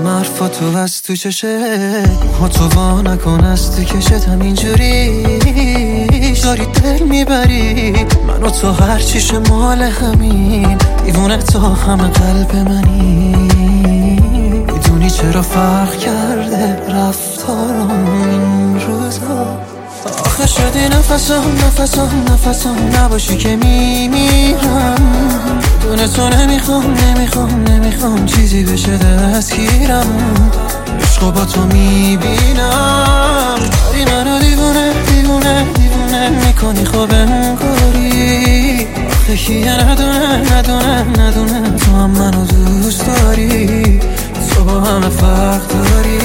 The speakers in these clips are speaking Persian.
میشنوم حرفاتو از تو چشه ها تو وا نکن از تو کشتم اینجوری داری دل میبری من و تو هرچیش مال همین دیوونه تا همه قلب منی میدونی چرا فرق کرده رفتارم این روزا آخه شدی نفسم نباشی که میمیرم دونه تو نمیخوام چیزی بشه دستگیرم عشقو با تو میبینم داری منو دیوونه میکنی خوب انگاری آخه کیه ندونه تو هم منو دوست داری تو با همه فرق داری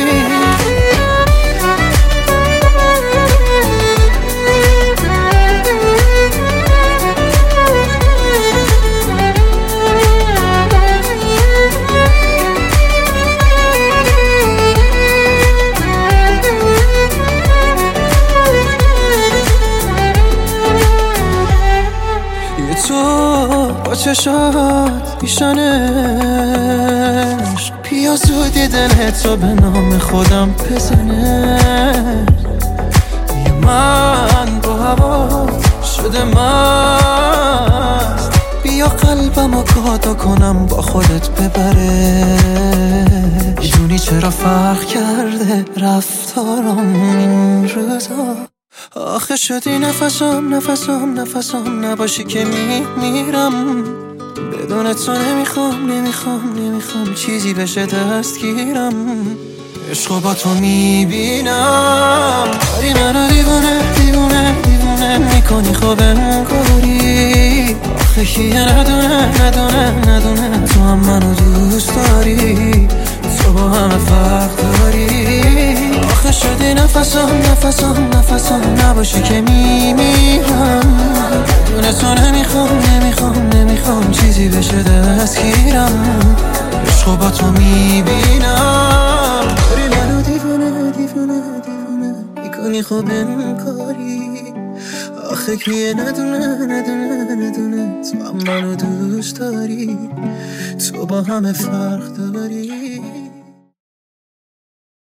تو با چشات پیشانش پیازودی دلتو به نام خودم بزنه یه من با هوا شده مست بیا قلبمو گادا کنم با خودت ببره میدونی چرا فرق کرده رفتارم این روزا آخه شدی نفسم نباشی که میمیرم بدون تو نمیخوام چیزی بشه دستگیرم عشقو با تو میبینم داری منو دیوونه میکنی خوب انگاری آخه کیه ندونه تو هم منو دوست داری تو با همه فرق داری آخه شدی نفسم نباشی که میمیرم بدون تو نمیخوام چیزی بشه دستگیرم عشقو با تو میبینم داری منو دیوونه میکنی خوب انگاری آخه کیه ندونه تو هم منو دوست داری تو با همه فرق داری